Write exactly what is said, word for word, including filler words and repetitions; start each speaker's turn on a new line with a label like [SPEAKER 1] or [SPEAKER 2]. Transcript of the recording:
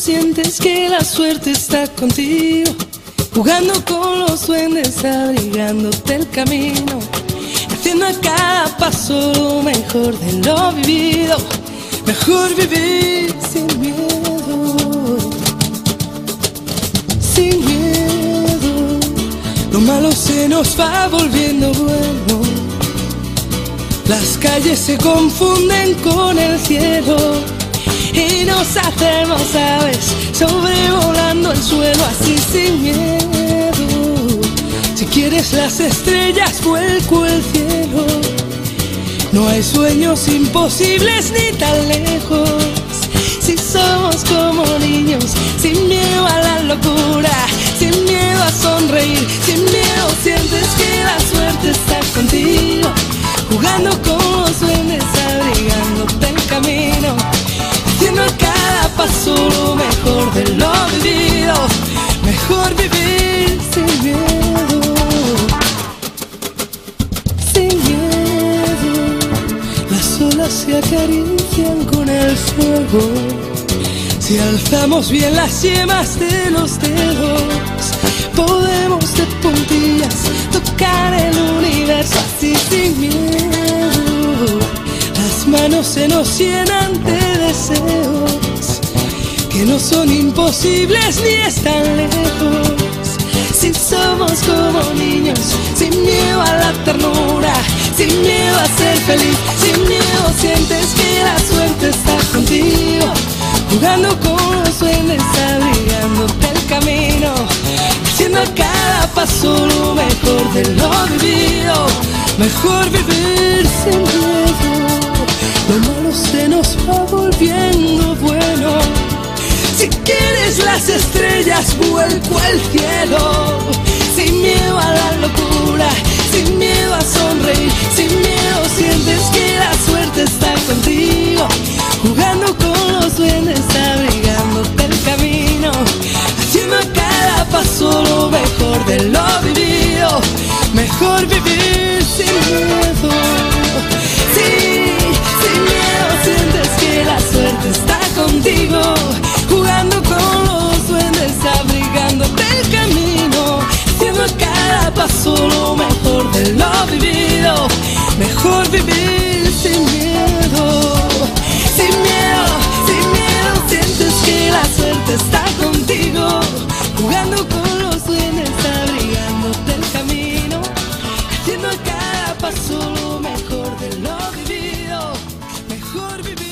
[SPEAKER 1] sientes que la suerte está contigo, jugando con los duendes, abrigándote el camino, haciendo a cada paso lo mejor de lo vivido. Mejor vivir sin miedo, sin miedo. Lo malo se nos va volviendo bueno, las calles se confunden con el cielo y nos hacemos aves sobrevolando el suelo así sin miedo. Si quieres las estrellas, vuelco el cielo. No hay sueños imposibles ni tan lejos. Si somos como niños, sin miedo a la locura, sin miedo a sonreír, sin miedo sientes que la suerte está contigo, jugando con los duendes, abrigándote el camino, haciendo a cada paso lo mejor de lo vivido. Mejor vivir sin miedo, sin miedo. Las olas se acarician con el fuego, si alzamos bien las yemas de los dedos, podemos de puntillas tocar el universo así sin miedo. Las manos se nos llenan de deseos que no son imposibles ni están lejos. Si somos como niños, sin miedo a la ternura, sin miedo a ser feliz, sin miedo sientes que la suerte está contigo, jugando con los duendes, abrigándote el camino, haciendo a cada paso lo mejor de lo vivido. Mejor vivir sin miedo, lo malo se nos va volviendo bueno. Si quieres las estrellas, vuelco al cielo, sin miedo a la locura, sin miedo a sonreír, sin miedo sientes que la suerte está contigo, jugando con los duendes, abrigándote el camino, haciendo a cada paso lo mejor de lo vivido. Mejor vivir sin miedo, sí, sin miedo sientes que la suerte está contigo, jugando con los duendes, abrigándote el camino, haciendo a cada paso lo mejor de lo vivido. Mejor vivir sin miedo, sin miedo, sin miedo sientes que la suerte está contigo, jugando con los duendes, abrigándote el camino, haciendo a cada paso lo mejor de lo vivido. Mejor vivir.